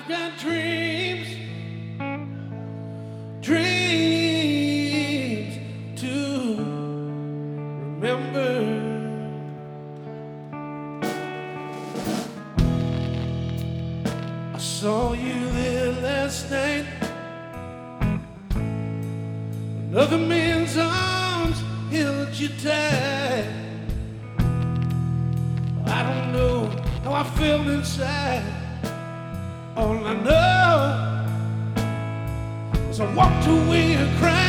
I've got dreams, dreams to remember. I saw you there last night, another man's arms held you tight. I don't know how I felt inside. All I know is I walked away and cried.